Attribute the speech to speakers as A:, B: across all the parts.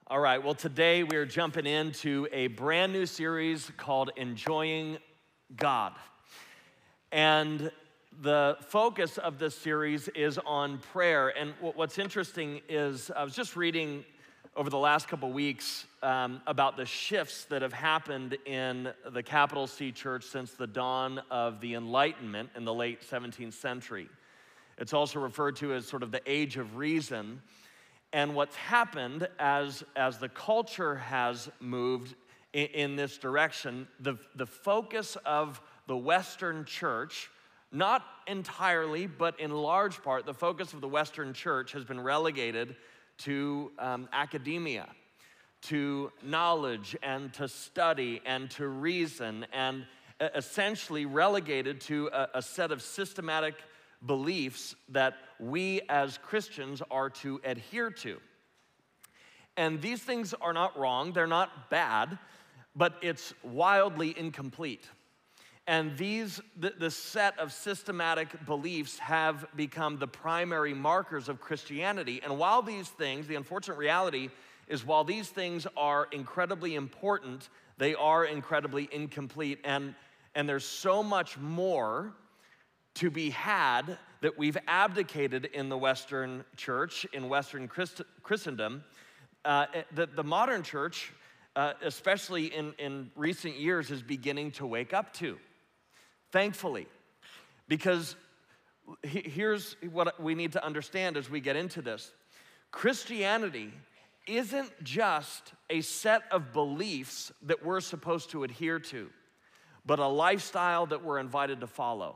A: All right, well, today we're jumping into a brand new series called Enjoying God. And the focus of this series is on prayer. And what's interesting is I was just reading over the last couple weeks about the shifts that have happened in the capital C church since the dawn of the Enlightenment in the late 17th century. It's also referred to as sort of the Age of Reason. And what's happened as the culture has moved in this direction, the focus of the Western church, not entirely, but in large part, the focus of the Western church has been relegated to academia, to knowledge and to study and to reason, and essentially relegated to a set of systematic beliefs that we as Christians are to adhere to. And these things are not wrong, they're not bad, but it's wildly incomplete. And the set of systematic beliefs have become the primary markers of Christianity. And while these things, the unfortunate reality is while these things are incredibly important, they are incredibly incomplete. And there's so much more to be had that we've abdicated in the Western church, in Western Christendom, that the modern church, especially in recent years, is beginning to wake up to, thankfully. Because here's what we need to understand as we get into this. Christianity isn't just a set of beliefs that we're supposed to adhere to, but a lifestyle that we're invited to follow.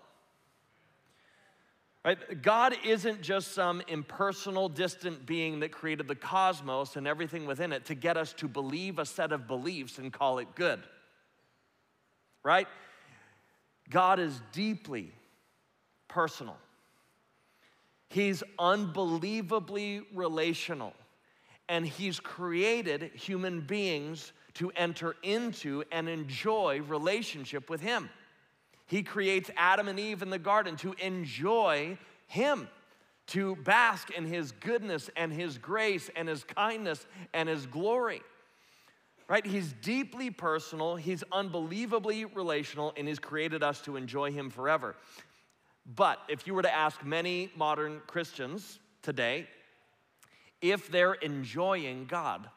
A: Right? God isn't just some impersonal, distant being that created the cosmos and everything within it to get us to believe a set of beliefs and call it good. Right? God is deeply personal. He's unbelievably relational. And He's created human beings to enter into and enjoy relationship with Him. He creates Adam and Eve in the garden to enjoy Him, to bask in His goodness and His grace and His kindness and His glory. Right? He's deeply personal, He's unbelievably relational, and He's created us to enjoy Him forever. But if you were to ask many modern Christians today if they're enjoying God,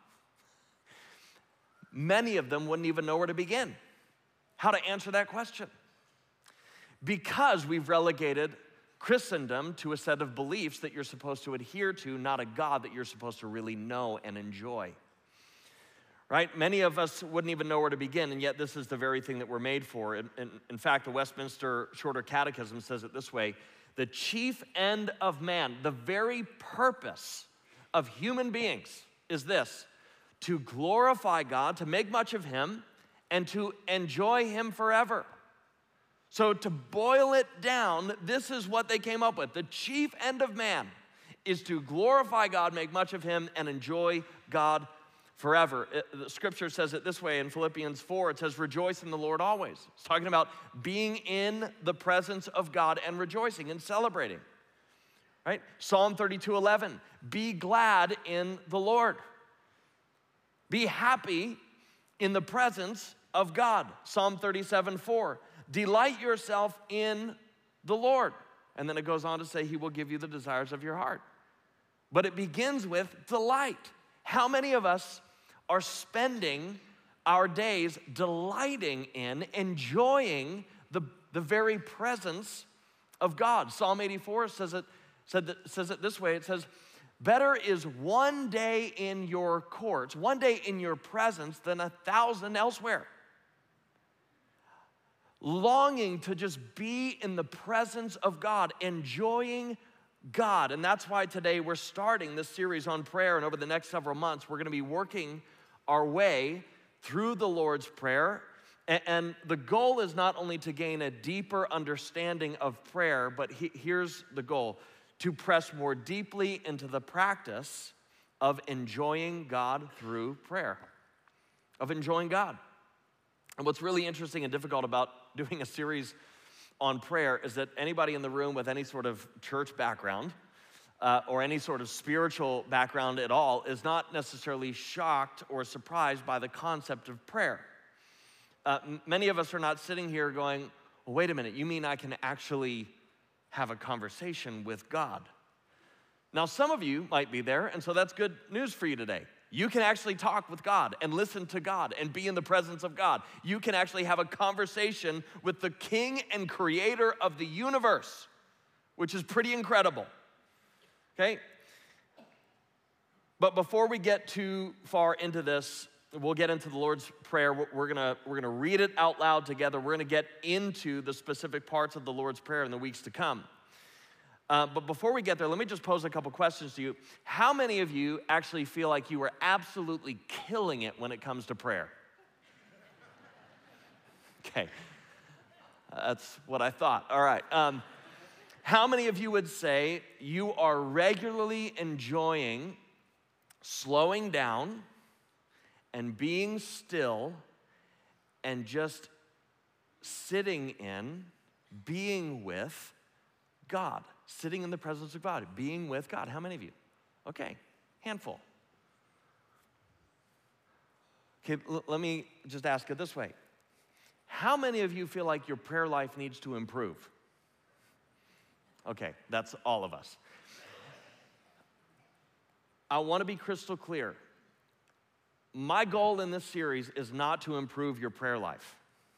A: many of them wouldn't even know where to begin, how to answer that question. Because we've relegated Christendom to a set of beliefs that you're supposed to adhere to, not a God that you're supposed to really know and enjoy. Right? Many of us wouldn't even know where to begin, and yet this is the very thing that we're made for. In fact, the Westminster Shorter Catechism says it this way: the chief end of man, the very purpose of human beings is this: to glorify God, to make much of Him, and to enjoy Him forever. So to boil it down, this is what they came up with. The chief end of man is to glorify God, make much of Him, and enjoy God forever. The scripture says it this way in Philippians 4. It says, rejoice in the Lord always. It's talking about being in the presence of God and rejoicing and celebrating. Right? Psalm 32:11, be glad in the Lord. Be happy in the presence of God. Psalm 37:4. Delight yourself in the Lord. And then it goes on to say He will give you the desires of your heart. But it begins with delight. How many of us are spending our days delighting in, enjoying the very presence of God? Psalm 84 says it this way. It says, better is one day in your courts, one day in your presence than 1,000 elsewhere. Longing to just be in the presence of God, enjoying God. And that's why today we're starting this series on prayer, and over the next several months, we're gonna be working our way through the Lord's Prayer. And the goal is not only to gain a deeper understanding of prayer, but here's the goal: to press more deeply into the practice of enjoying God through prayer, of enjoying God. And what's really interesting and difficult about doing a series on prayer is that anybody in the room with any sort of church background or any sort of spiritual background at all is not necessarily shocked or surprised by the concept of prayer. Many of us are not sitting here going, well, wait a minute, you mean I can actually have a conversation with God? Now, some of you might be there, and so that's good news for you today. You can actually talk with God and listen to God and be in the presence of God. You can actually have a conversation with the King and Creator of the universe, which is pretty incredible, okay? But before we get too far into this, we'll get into the Lord's Prayer. We're gonna read it out loud together. We're gonna get into the specific parts of the Lord's Prayer in the weeks to come. But before we get there, let me just pose a couple questions to you. How many of you actually feel like you are absolutely killing it when it comes to prayer? Okay, that's what I thought. All right. How many of you would say you are regularly enjoying slowing down and being still and just sitting in, being with God? Sitting in the presence of God, being with God. How many of you? Okay, handful. Okay, let me just ask it this way. How many of you feel like your prayer life needs to improve? Okay, that's all of us. I want to be crystal clear. My goal in this series is not to improve your prayer life.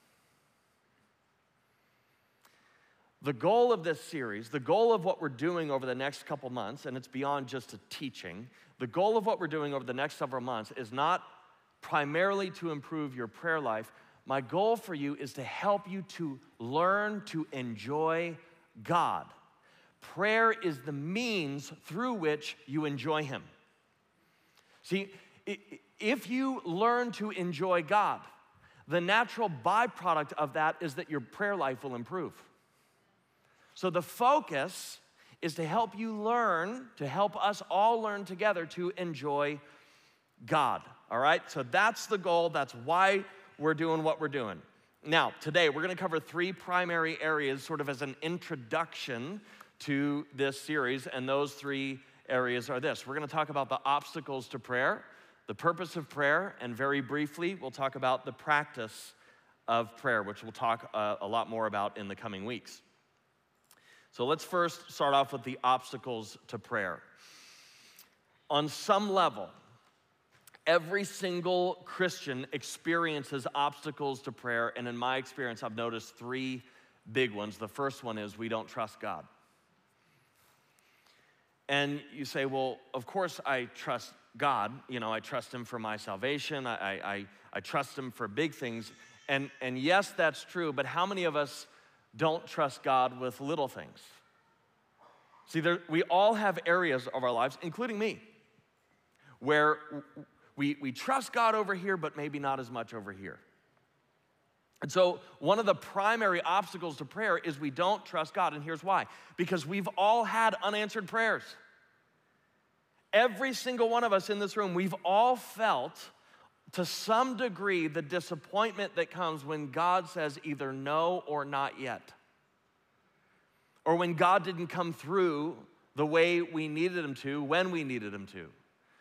A: The goal of this series, the goal of what we're doing over the next couple months, and it's beyond just a teaching, the goal of what we're doing over the next several months is not primarily to improve your prayer life. My goal for you is to help you to learn to enjoy God. Prayer is the means through which you enjoy Him. See, if you learn to enjoy God, the natural byproduct of that is that your prayer life will improve. So the focus is to help you learn, to help us all learn together to enjoy God, all right? So that's the goal. That's why we're doing what we're doing. Now, today we're gonna cover three primary areas sort of as an introduction to this series, and those three areas are this. We're gonna talk about the obstacles to prayer, the purpose of prayer, and very briefly, we'll talk about the practice of prayer, which we'll talk a lot more about in the coming weeks. So let's first start off with the obstacles to prayer. On some level, every single Christian experiences obstacles to prayer, and in my experience, I've noticed three big ones. The first one is we don't trust God. And you say, well, of course I trust God. You know, I trust Him for my salvation. I trust Him for big things. And yes, that's true, but how many of us don't trust God with little things? See, we all have areas of our lives, including me, where we trust God over here, but maybe not as much over here. And so one of the primary obstacles to prayer is we don't trust God, and here's why. Because we've all had unanswered prayers. Every single one of us in this room, we've all felt to some degree the disappointment that comes when God says either no or not yet. Or when God didn't come through the way we needed Him to, when we needed Him to.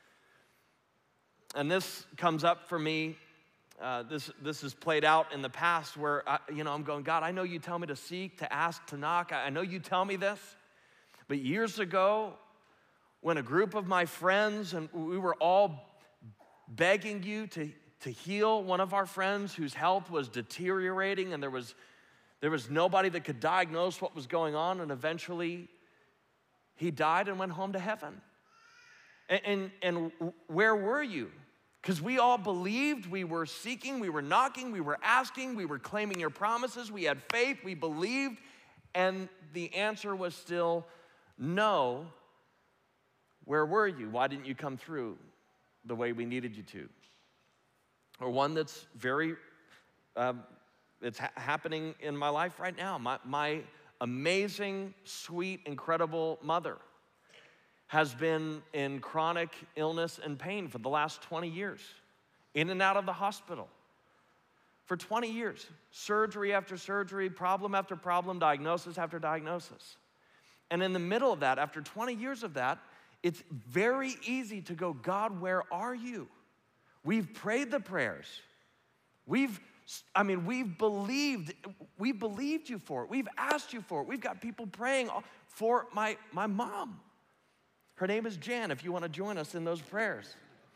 A: And this comes up for me, this has played out in the past where, I'm going, God, I know you tell me to seek, to ask, to knock. I know you tell me this. But years ago, when a group of my friends, and we were all begging you to heal one of our friends whose health was deteriorating, and there was nobody that could diagnose what was going on, and eventually he died and went home to heaven. And where were you? Because we all believed, we were seeking, we were knocking, we were asking, we were claiming your promises, we had faith, we believed, and the answer was still no. Where were you? Why didn't you come through the way we needed you to? Or one that's very, it's happening in my life right now. My amazing, sweet, incredible mother has been in chronic illness and pain for the last 20 years, in and out of the hospital for 20 years, surgery after surgery, problem after problem, diagnosis after diagnosis. And in the middle of that, after 20 years of that, it's very easy to go, God, where are you? We've prayed the prayers. We've believed you for it. We've asked you for it. We've got people praying for my mom. Her name is Jan, if you want to join us in those prayers.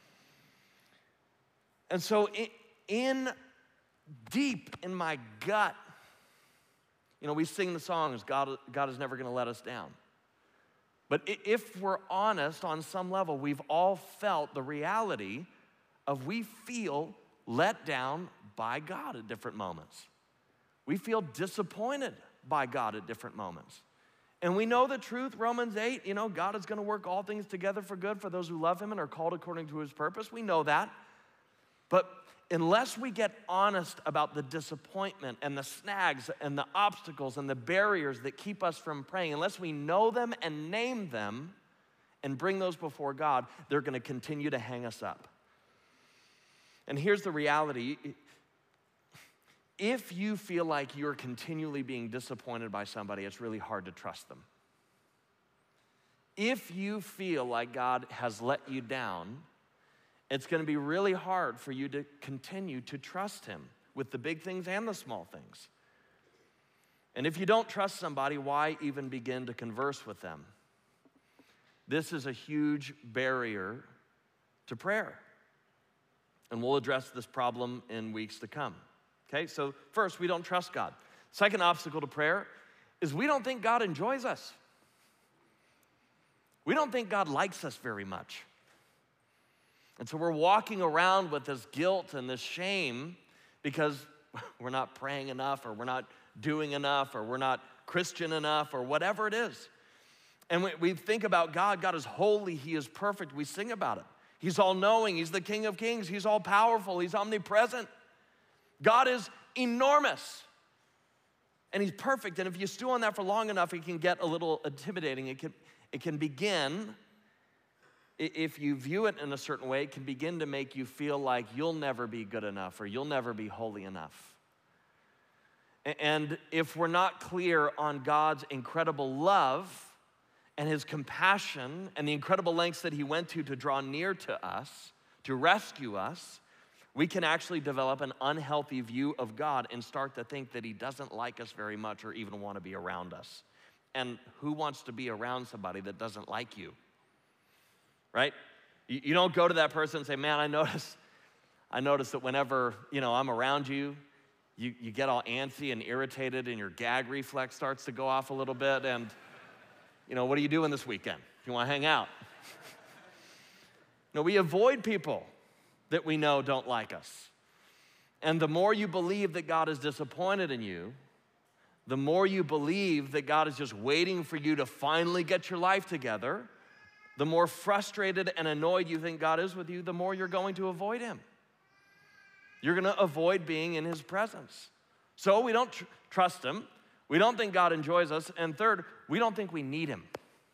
A: And so deep in my gut, we sing the songs, God is never going to let us down. But if we're honest, on some level, we've all felt the reality of we feel let down by God at different moments. We feel disappointed by God at different moments. And we know the truth, Romans 8, God is going to work all things together for good for those who love him and are called according to his purpose. We know that. But unless we get honest about the disappointment and the snags and the obstacles and the barriers that keep us from praying, unless we know them and name them and bring those before God, they're going to continue to hang us up. And here's the reality. If you feel like you're continually being disappointed by somebody, it's really hard to trust them. If you feel like God has let you down, it's going to be really hard for you to continue to trust him with the big things and the small things. And if you don't trust somebody, why even begin to converse with them? This is a huge barrier to prayer. And we'll address this problem in weeks to come. Okay, so first, we don't trust God. Second obstacle to prayer is we don't think God enjoys us. We don't think God likes us very much. And so we're walking around with this guilt and this shame because we're not praying enough, or we're not doing enough, or we're not Christian enough, or whatever it is. And we think about God. God is holy. He is perfect. We sing about it. He's all-knowing. He's the King of Kings. He's all-powerful. He's omnipresent. God is enormous. And he's perfect. And if you stew on that for long enough, it can get a little intimidating. It can begin, if you view it in a certain way, it can begin to make you feel like you'll never be good enough or you'll never be holy enough. And if we're not clear on God's incredible love and his compassion and the incredible lengths that he went to draw near to us, to rescue us, we can actually develop an unhealthy view of God and start to think that he doesn't like us very much or even want to be around us. And who wants to be around somebody that doesn't like you? Right? You don't go to that person and say, man, I notice that whenever, I'm around you, you get all antsy and irritated and your gag reflex starts to go off a little bit. And, what are you doing this weekend? You want to hang out? No, we avoid people that we know don't like us. And the more you believe that God is disappointed in you, the more you believe that God is just waiting for you to finally get your life together, the more frustrated and annoyed you think God is with you, the more you're going to avoid him. You're going to avoid being in his presence. So we don't trust him. We don't think God enjoys us. And third, we don't think we need him.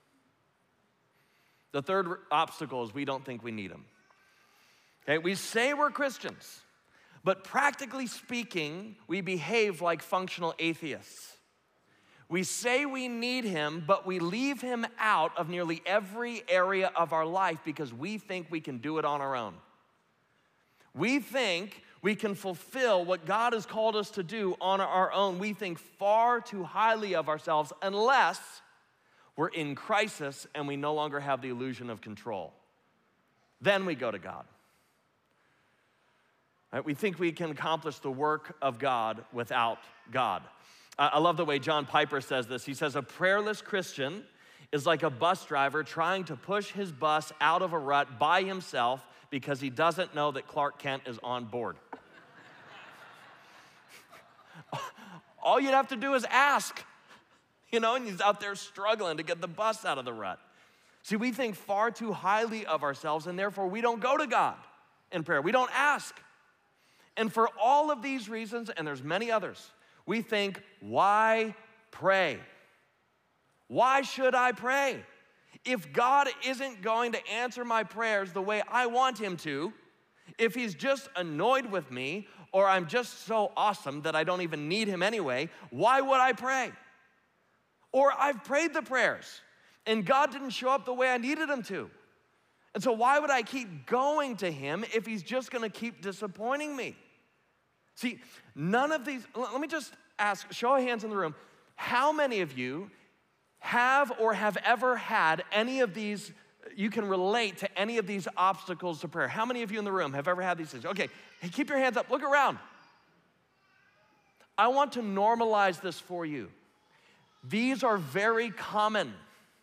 A: The third obstacle is we don't think we need him. Okay, we say we're Christians, but practically speaking, we behave like functional atheists. We say we need him, but we leave him out of nearly every area of our life because we think we can do it on our own. We think we can fulfill what God has called us to do on our own. We think far too highly of ourselves unless we're in crisis and we no longer have the illusion of control. Then we go to God. Right? We think we can accomplish the work of God without God. I love the way John Piper says this. He says, a prayerless Christian is like a bus driver trying to push his bus out of a rut by himself because he doesn't know that Clark Kent is on board. All you'd have to do is ask, and he's out there struggling to get the bus out of the rut. See, we think far too highly of ourselves, and therefore we don't go to God in prayer. We don't ask. And for all of these reasons, and there's many others, we think, why pray? Why should I pray? If God isn't going to answer my prayers the way I want him to, if he's just annoyed with me, or I'm just so awesome that I don't even need him anyway, why would I pray? Or I've prayed the prayers and God didn't show up the way I needed him to. And so why would I keep going to him if he's just gonna keep disappointing me? See, none of these, let me just ask, show of hands in the room, how many of you have or have ever had any of these, you can relate to any of these obstacles to prayer? How many of you in the room have ever had these things? Okay, hey, keep your hands up, look around. I want to normalize this for you. These are very common.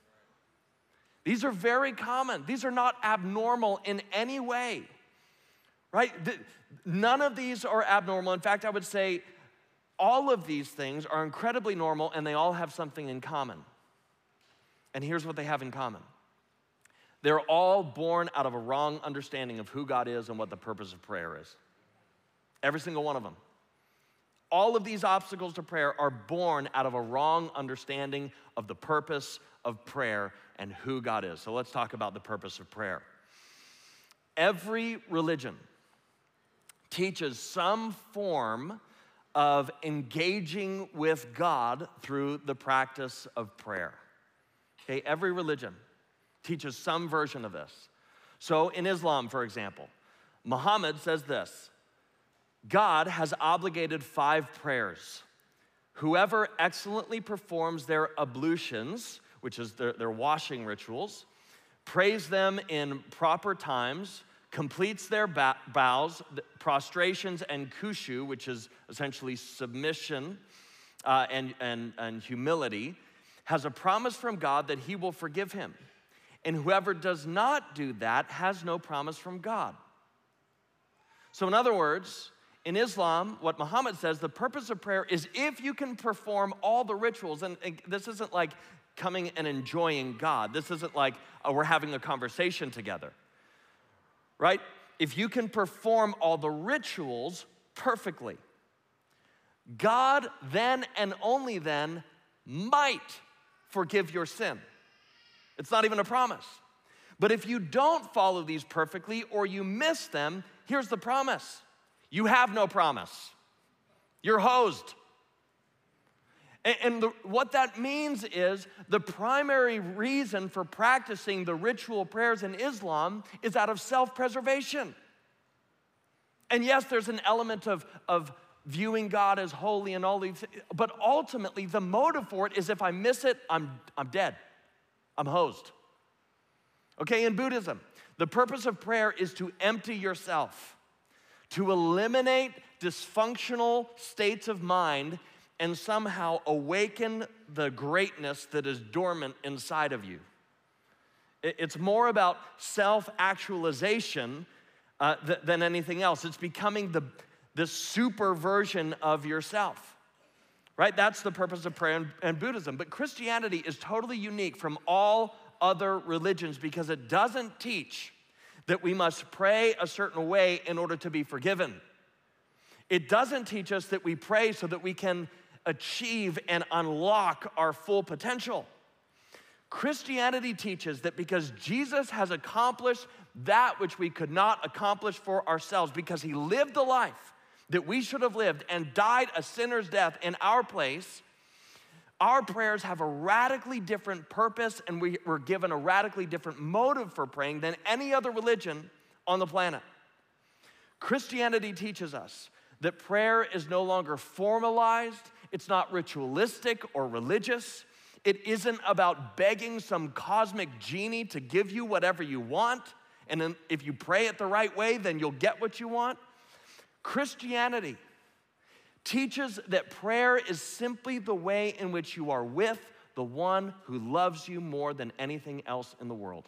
A: These are very common. These are not abnormal in any way, right? None of these are abnormal. In fact, I would say all of these things are incredibly normal and they all have something in common. And here's what they have in common. They're all born out of a wrong understanding of who God is and what the purpose of prayer is. Every single one of them. All of these obstacles to prayer are born out of a wrong understanding of the purpose of prayer and who God is. So let's talk about the purpose of prayer. Every religion teaches some form of engaging with God through the practice of prayer. Okay, every religion teaches some version of this. So in Islam, for example, Muhammad says this: God has obligated 5 prayers. Whoever excellently performs their ablutions, which is their washing rituals, prays them in proper times, completes their bows, prostrations, and khushu, which is essentially submission and humility, has a promise from God that he will forgive him. And whoever does not do that has no promise from God. So in other words, in Islam, what Muhammad says, the purpose of prayer is if you can perform all the rituals, and this isn't like coming and enjoying God. This isn't like we're having a conversation together, right? If you can perform all the rituals perfectly, God then and only then might forgive your sin. It's not even a promise. But if you don't follow these perfectly or you miss them, here's the promise. You have no promise. You're hosed. And what that means is the primary reason for practicing the ritual prayers in Islam is out of self-preservation. And yes, there's an element of viewing God as holy and all these, but ultimately the motive for it is if I miss it, I'm dead. I'm hosed. Okay, in Buddhism, the purpose of prayer is to empty yourself, to eliminate dysfunctional states of mind and somehow awaken the greatness that is dormant inside of you. It's more about self-actualization than anything else. It's becoming the super version of yourself, right? That's the purpose of prayer and Buddhism. But Christianity is totally unique from all other religions because it doesn't teach that we must pray a certain way in order to be forgiven. It doesn't teach us that we pray so that we can achieve and unlock our full potential. Christianity teaches that because Jesus has accomplished that which we could not accomplish for ourselves, because he lived the life that we should have lived and died a sinner's death in our place, our prayers have a radically different purpose and we're given a radically different motive for praying than any other religion on the planet. Christianity teaches us that prayer is no longer formalized, it's not ritualistic or religious. It isn't about begging some cosmic genie to give you whatever you want, and then if you pray it the right way, then you'll get what you want. Christianity teaches that prayer is simply the way in which you are with the one who loves you more than anything else in the world.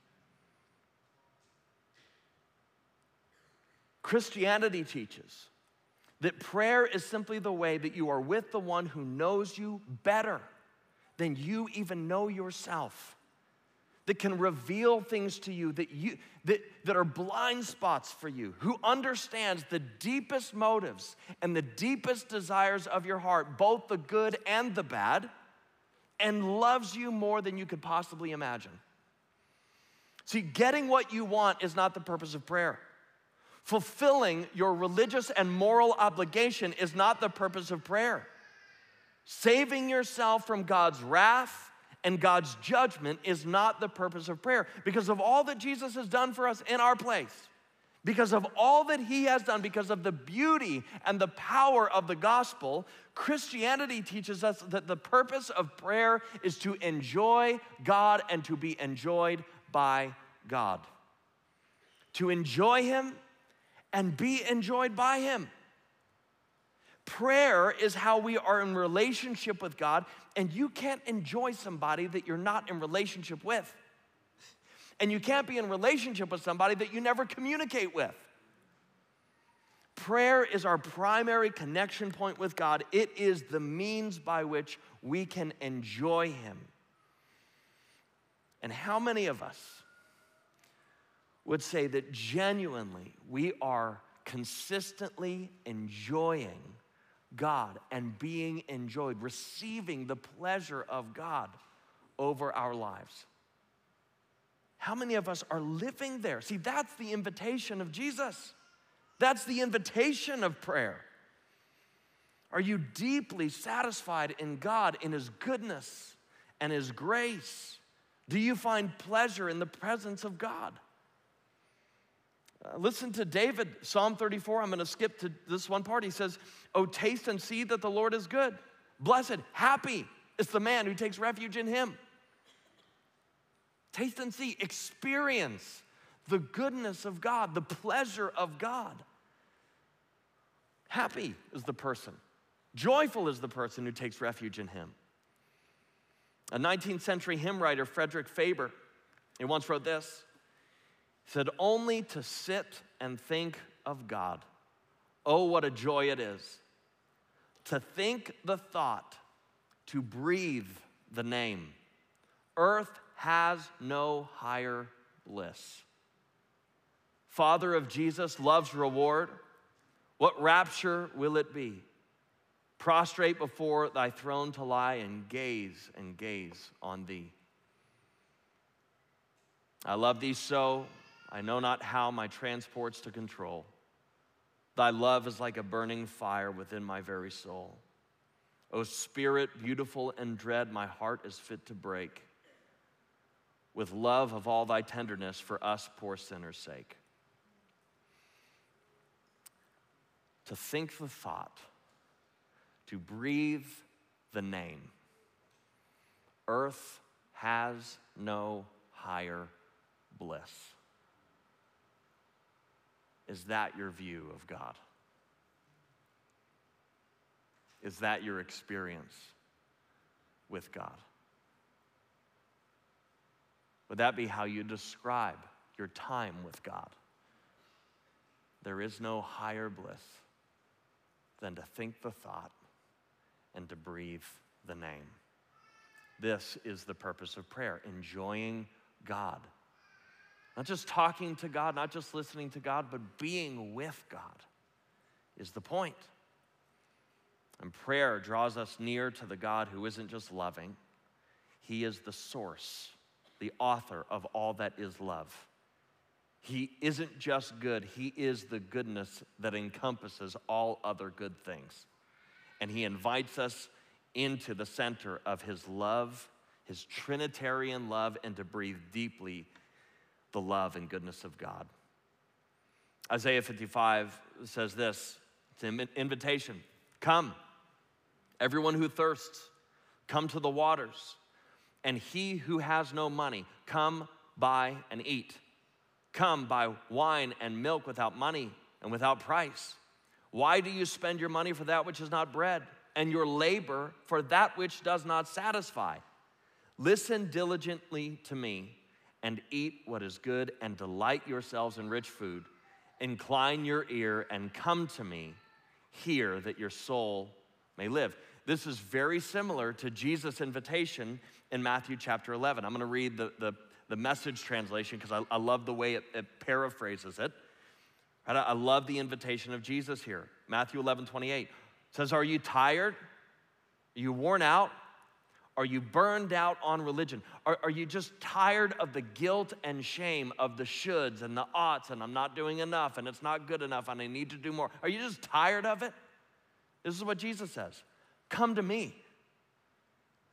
A: Christianity teaches that prayer is simply the way that you are with the one who knows you better than you even know yourself, that can reveal things to you that are blind spots for you, who understands the deepest motives and the deepest desires of your heart, both the good and the bad, and loves you more than you could possibly imagine. See, getting what you want is not the purpose of prayer. Fulfilling your religious and moral obligation is not the purpose of prayer. Saving yourself from God's wrath and God's judgment is not the purpose of prayer. Because of all that Jesus has done for us in our place, because of all that he has done, because of the beauty and the power of the gospel, Christianity teaches us that the purpose of prayer is to enjoy God and to be enjoyed by God. To enjoy him and be enjoyed by him. Prayer is how we are in relationship with God, and you can't enjoy somebody that you're not in relationship with. And you can't be in relationship with somebody that you never communicate with. Prayer is our primary connection point with God. It is the means by which we can enjoy him. And how many of us would say that genuinely we are consistently enjoying God and being enjoyed, receiving the pleasure of God over our lives? How many of us are living there? See, that's the invitation of Jesus. That's the invitation of prayer. Are you deeply satisfied in God, in his goodness and his grace? Do you find pleasure in the presence of God? Listen to David, Psalm 34. I'm going to skip to this one part. He says, "Oh, taste and see that the Lord is good. Blessed, happy is the man who takes refuge in him." Taste and see, experience the goodness of God, the pleasure of God. Happy is the person. Joyful is the person who takes refuge in him. A 19th century hymn writer, Frederick Faber, he once wrote this. He said, "Only to sit and think of God. Oh, what a joy it is. To think the thought, to breathe the name. Earth has no higher bliss. Father of Jesus, love's reward, what rapture will it be? Prostrate before thy throne to lie and gaze on thee. I love thee so, I know not how my transports to control. Thy love is like a burning fire within my very soul. O Spirit, beautiful and dread, my heart is fit to break with love of all thy tenderness for us poor sinners' sake. To think the thought, to breathe the name. Earth has no higher bliss." Is that your view of God? Is that your experience with God? Would that be how you describe your time with God? There is no higher bliss than to think the thought and to breathe the name. This is the purpose of prayer, enjoying God. Not just talking to God, not just listening to God, but being with God is the point. And prayer draws us near to the God who isn't just loving. He is the source, the author of all that is love. He isn't just good, he is the goodness that encompasses all other good things. And he invites us into the center of his love, his Trinitarian love, and to breathe deeply the love and goodness of God. Isaiah 55 says this, it's an invitation. Come, everyone who thirsts, come to the waters. And he who has no money, come buy and eat. Come buy wine and milk without money and without price. Why do you spend your money for that which is not bread, and your labor for that which does not satisfy? Listen diligently to me and eat what is good, and delight yourselves in rich food. Incline your ear and come to me. Hear that your soul may live. This is very similar to Jesus' invitation in Matthew chapter 11. I'm going to read the Message translation because I love the way it paraphrases it. I love the invitation of Jesus here. Matthew 11:28 says, "Are you tired? Are you worn out? Are you burned out on religion? Are you just tired of the guilt and shame of the shoulds and the oughts, and I'm not doing enough, and it's not good enough, and I need to do more? Are you just tired of it?" This is what Jesus says. Come to me.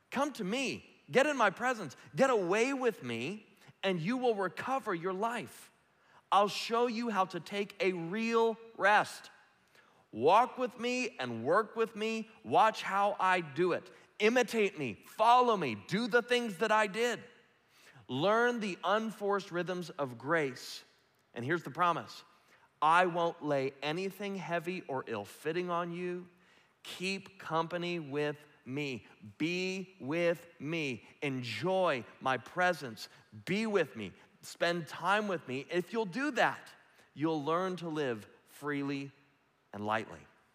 A: Come to me, get in my presence, get away with me, and you will recover your life. I'll show you how to take a real rest. Walk with me and work with me. Watch how I do it. Imitate me, follow me, do the things that I did. Learn the unforced rhythms of grace. And here's the promise. I won't lay anything heavy or ill-fitting on you. Keep company with me. Be with me. Enjoy my presence. Be with me. Spend time with me. If you'll do that, you'll learn to live freely and lightly.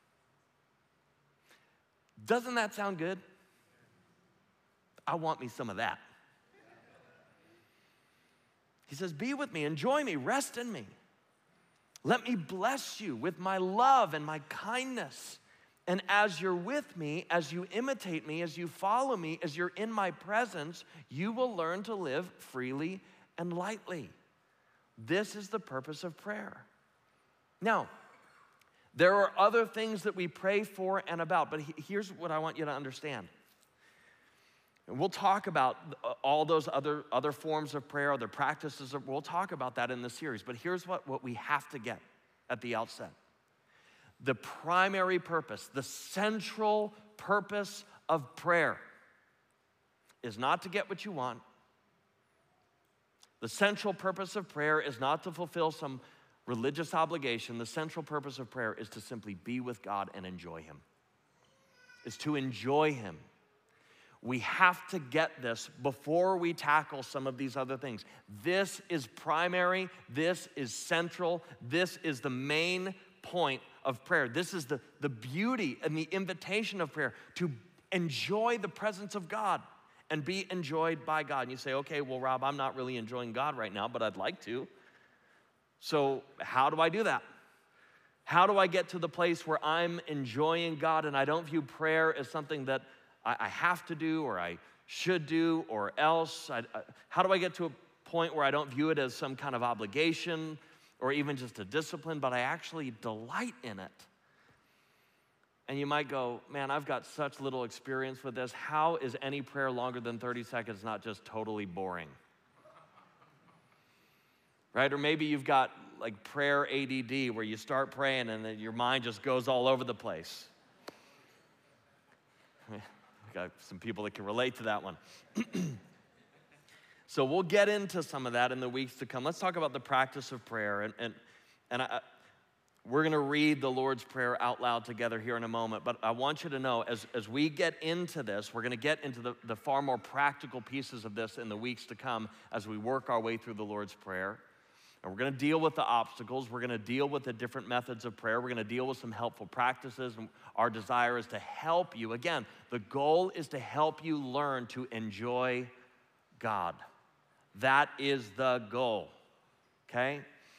A: Doesn't that sound good? I want me some of that. He says, be with me, enjoy me, rest in me. Let me bless you with my love and my kindness. And as you're with me, as you imitate me, as you follow me, as you're in my presence, you will learn to live freely and lightly. This is the purpose of prayer. Now, there are other things that we pray for and about, but here's what I want you to understand. And we'll talk about all those other forms of prayer, other practices. We'll talk about that in this series. But here's what we have to get at the outset. The primary purpose, the central purpose of prayer is not to get what you want. The central purpose of prayer is not to fulfill some religious obligation. The central purpose of prayer is to simply be with God and enjoy Him. It's to enjoy Him. We have to get this before we tackle some of these other things. This is primary. This is central. This is the main point of prayer. This is the beauty and the invitation of prayer, to enjoy the presence of God and be enjoyed by God. And you say, okay, well, Rob, I'm not really enjoying God right now, but I'd like to. So how do I do that? How do I get to the place where I'm enjoying God and I don't view prayer as something that I have to do or I should do or else? How do I get to a point where I don't view it as some kind of obligation or even just a discipline, but I actually delight in it? And you might go, man, I've got such little experience with this. How is any prayer longer than 30 seconds not just totally boring? Right? Or maybe you've got like prayer ADD where you start praying and then your mind just goes all over the place. Got some people that can relate to that one. So we'll get into some of that in the weeks to come. Let's talk about the practice of prayer. We're going to read the Lord's Prayer out loud together here in a moment. But I want you to know, as we get into this, we're going to get into the far more practical pieces of this in the weeks to come as we work our way through the Lord's Prayer. And we're going to deal with the obstacles. We're going to deal with the different methods of prayer. We're going to deal with some helpful practices. And our desire is to help you. Again, the goal is to help you learn to enjoy God. That is the goal, okay?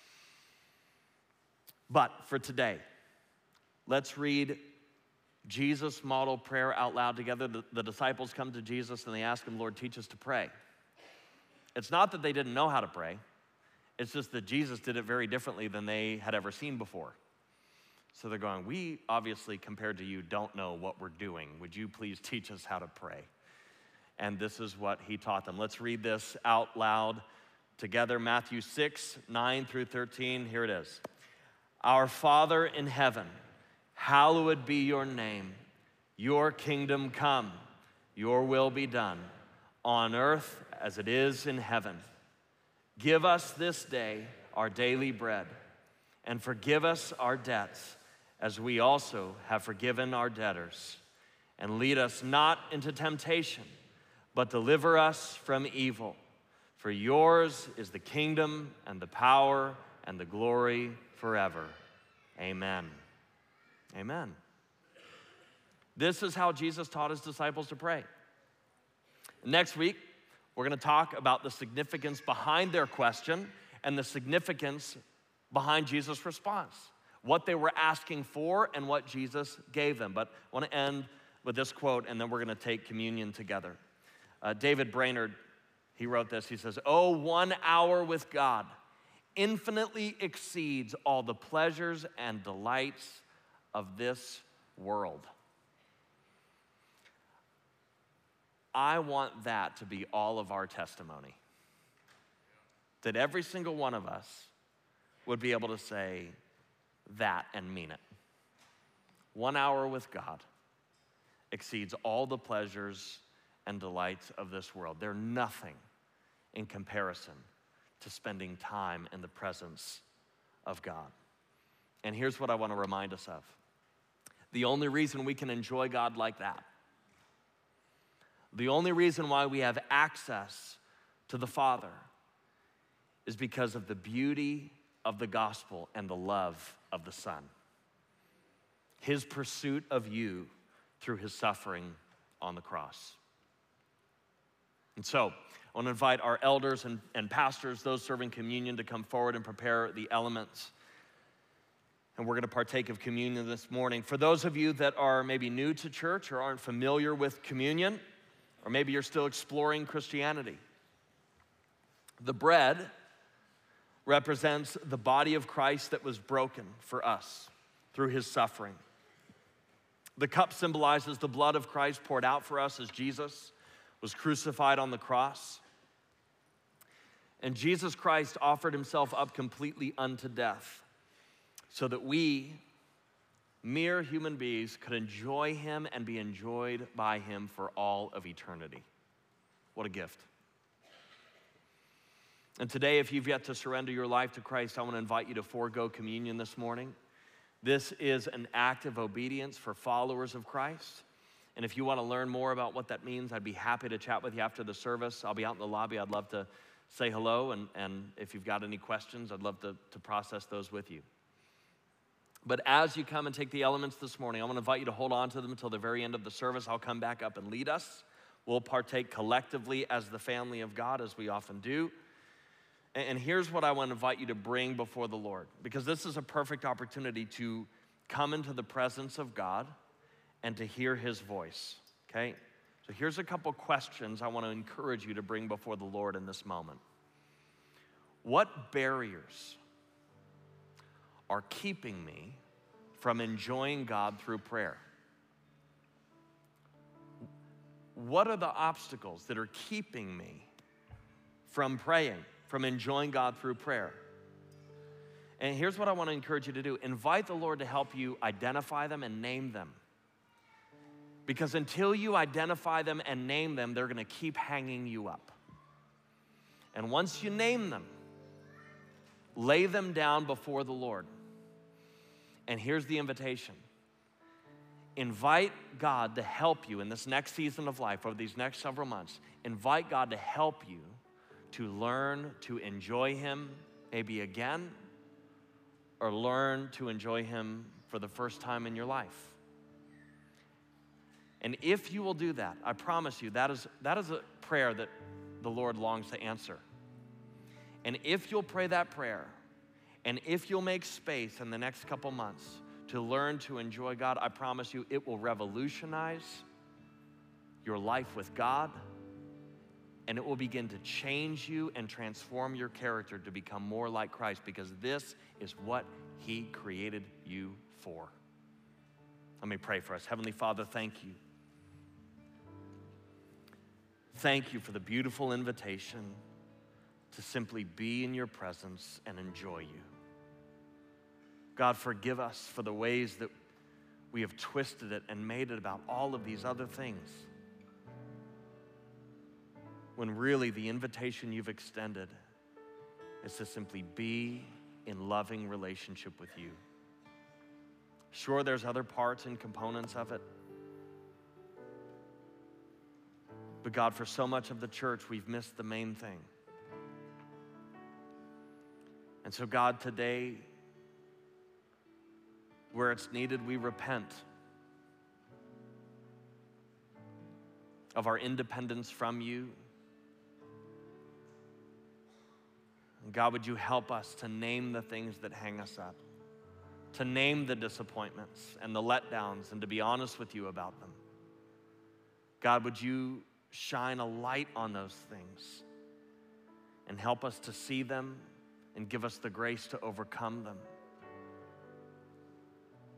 A: But for today, let's read Jesus' model prayer out loud together. The disciples come to Jesus and they ask him, Lord, teach us to pray. It's not that they didn't know how to pray. It's just that Jesus did it very differently than they had ever seen before. So they're going, we obviously, compared to you, don't know what we're doing. Would you please teach us how to pray? And this is what he taught them. Let's read this out loud together. Matthew 6, 9 through 13. Here it is. Our Father in heaven, hallowed be your name. Your kingdom come. Your will be done on earth as it is in heaven. Give us this day our daily bread, and forgive us our debts, as we also have forgiven our debtors. And lead us not into temptation, but deliver us from evil. For yours is the kingdom and the power and the glory forever. Amen. Amen. This is how Jesus taught his disciples to pray. Next week, we're going to talk about the significance behind their question and the significance behind Jesus' response, what they were asking for and what Jesus gave them. But I want to end with this quote, and then we're going to take communion together. David Brainerd, he wrote this. He says, "Oh, 1 hour with God infinitely exceeds all the pleasures and delights of this world." I want that to be all of our testimony. That every single one of us would be able to say that and mean it. 1 hour with God exceeds all the pleasures and delights of this world. They're nothing in comparison to spending time in the presence of God. And here's what I want to remind us of. The only reason we can enjoy God like that, the only reason why we have access to the Father is because of the beauty of the gospel and the love of the Son. His pursuit of you through his suffering on the cross. And so, I want to invite our elders and pastors, those serving communion, to come forward and prepare the elements. And we're going to partake of communion this morning. For those of you that are maybe new to church or aren't familiar with communion, or maybe you're still exploring Christianity, the bread represents the body of Christ that was broken for us through his suffering. The cup symbolizes the blood of Christ poured out for us as Jesus was crucified on the cross. And Jesus Christ offered himself up completely unto death so that we, mere human beings, could enjoy him and be enjoyed by him for all of eternity. What a gift. And today, if you've yet to surrender your life to Christ, I want to invite you to forego communion this morning. This is an act of obedience for followers of Christ. And if you want to learn more about what that means, I'd be happy to chat with you after the service. I'll be out in the lobby. I'd love to say hello. And if you've got any questions, I'd love to process those with you. But as you come and take the elements this morning, I want to invite you to hold on to them until the very end of the service. I'll come back up and lead us. We'll partake collectively as the family of God, as we often do. And here's what I want to invite you to bring before the Lord, because this is a perfect opportunity to come into the presence of God and to hear his voice, okay? So here's a couple questions I want to encourage you to bring before the Lord in this moment. What barriers are keeping me from enjoying God through prayer? What are the obstacles that are keeping me from praying, from enjoying God through prayer? And here's what I want to encourage you to do. Invite the Lord to help you identify them and name them. Because until you identify them and name them, they're going to keep hanging you up. And once you name them, lay them down before the Lord. And here's the invitation. Invite God to help you in this next season of life, over these next several months. Invite God to help you to learn to enjoy him maybe again, or learn to enjoy him for the first time in your life. And if you will do that, I promise you, that is a prayer that the Lord longs to answer. And if you'll pray that prayer, and if you'll make space in the next couple months to learn to enjoy God, I promise you it will revolutionize your life with God, and it will begin to change you and transform your character to become more like Christ, because this is what he created you for. Let me pray for us. Heavenly Father, thank you. Thank you for the beautiful invitation to simply be in your presence and enjoy you. God, forgive us for the ways that we have twisted it and made it about all of these other things, when really the invitation you've extended is to simply be in loving relationship with you. Sure, there's other parts and components of it, but God, for so much of the church, we've missed the main thing. And so God, today, where it's needed, we repent of our independence from you. And God, would you help us to name the things that hang us up, to name the disappointments and the letdowns, and to be honest with you about them. God, would you shine a light on those things and help us to see them and give us the grace to overcome them.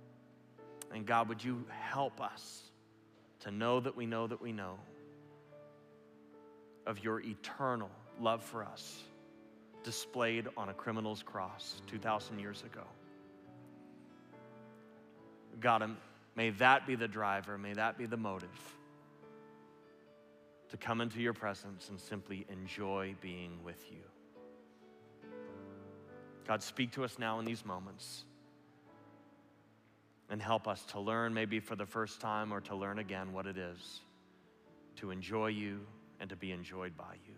A: And God, would you help us to know that we know that we know of your eternal love for us displayed on a criminal's cross 2,000 years ago. God, may that be the driver, may that be the motive to come into your presence and simply enjoy being with you. God, speak to us now in these moments and help us to learn, maybe for the first time, or to learn again what it is to enjoy you and to be enjoyed by you.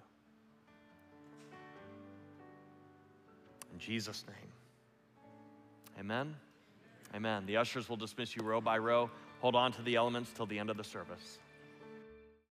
A: In Jesus' name, amen. Amen. The ushers will dismiss you row by row. Hold on to the elements till the end of the service.